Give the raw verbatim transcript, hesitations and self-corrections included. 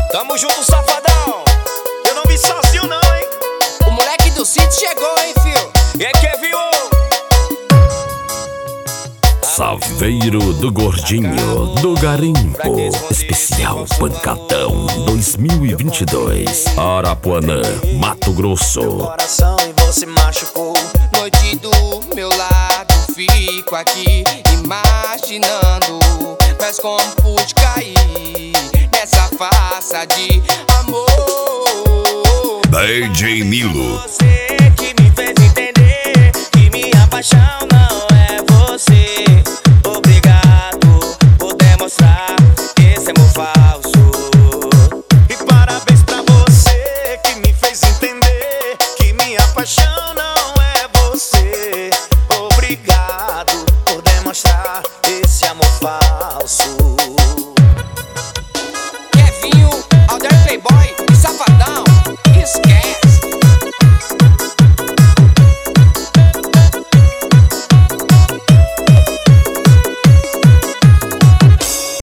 Tamo junto, safadão. Eu não vim sozinho não, hein. O moleque do sítio chegou, hein, fio. E aí, quer viu? Saveiro do Gordinho, do Garimpo, especial Pancadão dois mil e vinte e dois, Arapuanã, Mato Grosso. Coração e você machucou. Noite do meu lado, fico aqui imaginando, mas como pude cair nessa farsa de amor. D J Nilo. Você que me fez entender que minha paixão não é você. Obrigado por demonstrar esse amor falso. E parabéns pra você que me fez entender que minha paixão não é você. Obrigado por demonstrar esse amor falso.